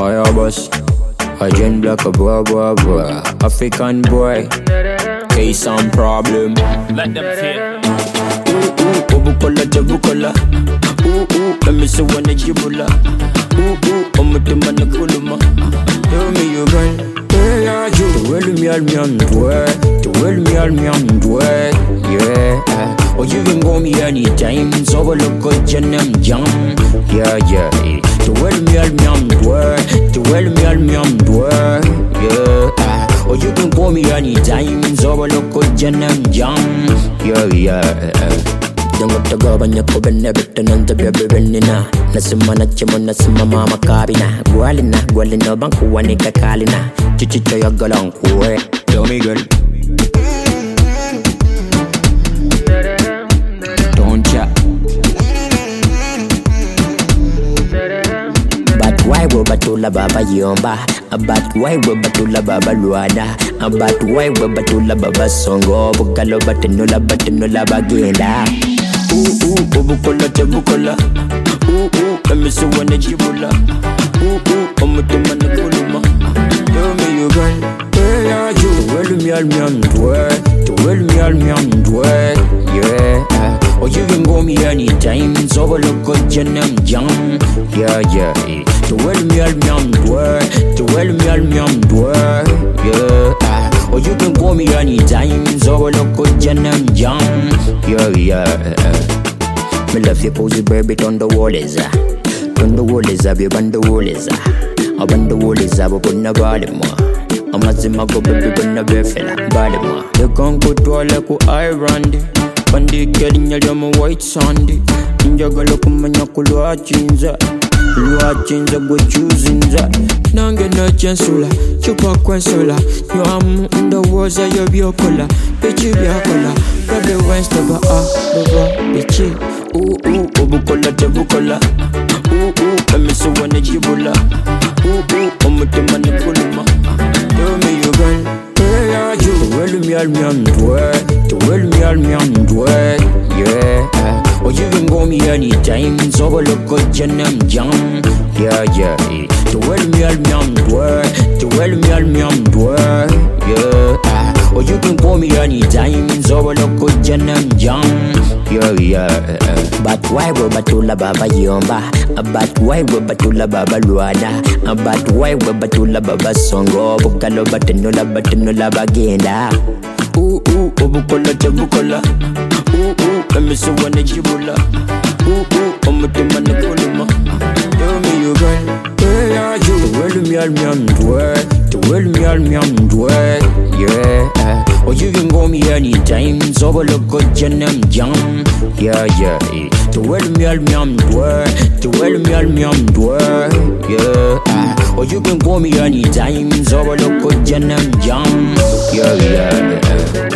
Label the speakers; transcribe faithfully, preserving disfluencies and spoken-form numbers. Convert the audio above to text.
Speaker 1: Fire boss, a gen black a boy, boy, boy. African boy, case some problem.
Speaker 2: Let them feel.
Speaker 1: Ooh, ooh, obukola, jabukola. Ooh, ooh, let me see one jibula. Ooh, ooh, omutima na kuluma. Tell me you gun, where are you? To well me al me on dwell, to well me al me on dwell. Yeah, or you can go me anytime. So we look good, janam jam. Yeah, yeah. To well me al me on dwell, to well me al me on dwell. Yeah, or you can call me anytime. So we look good, janam jam. Yeah, yeah. Don't go to go when you come in everything on the baby venina. Nasimana chimona sima mama kabina. Gualina, gualina banku wanika kalina. Chichito ya galang kue. Tell me girl. Don't ya. But why we batula baba yomba? But why we batula baba luada? But why we batula baba songo? Bukalo batinula batinula bagenda. Ooh, ooh, obukola, jabukola. Ooh, ooh, let me see one jibula. Ooh, ooh, omutima na kuluma. Tell me you gun, where are you? To well me al me on dwell, to well me al me on dwell. Yeah, or you can go me anytime. So we look good, janam jam. Yeah, yeah. To well me al me on dwell, to well me al me on dwell. Yeah, or you can go me anytime. So we look good, janam jam. Yeah, yeah. Me love you pose baby on the wall is uh. On the wall is uh, baby on the wall is uh. Up on the wall is uh, but na bali mo. Amazima go baby but na befela bali mo. The congo twala ku iron. Pandi kelinya jamu white sandy. Njagala kumanya kulwa chinza. Lwa chinza go chuzinza. Nange na chansula, chupa kwensula. Yo am the walls of your biocola. Pichi biocola. Baby wine staba ah, baba, pichi. Ooh, ooh, obukola, jabukola. Ooh, ooh, let me see one jibula. Ooh, ooh, omutima na kuluma. Tell me you gun, where are you? To well me al me on dwell, to well me al me on dwell. Yeah, or you can go me anytime. So we look good, janam jam. Yeah, yeah. To well me al me on dwell, to well me al me on dwell. Yeah, or you can call me anytime. So we look good, janam jam. Yeah, yeah. But why we batula baba yomba? But why we batula baba luada? But why we batula baba songo? Bukalo batinula batinula bagenda. Ooh, ooh, obukola, jabukola. Ooh, ooh, let me see one jibula. Ooh, ooh, omutima na kuluma. Tell me you gun, where are you? To well me al me on dwell, to well me al me on dwell. Yeah, or you can go me anytime. So we look good, janam jam. Yeah, yeah. To well me al me on dwell, to well me al me on dwell. Yeah, or you can go me anytime. So we look good, janam jam. Yeah, yeah.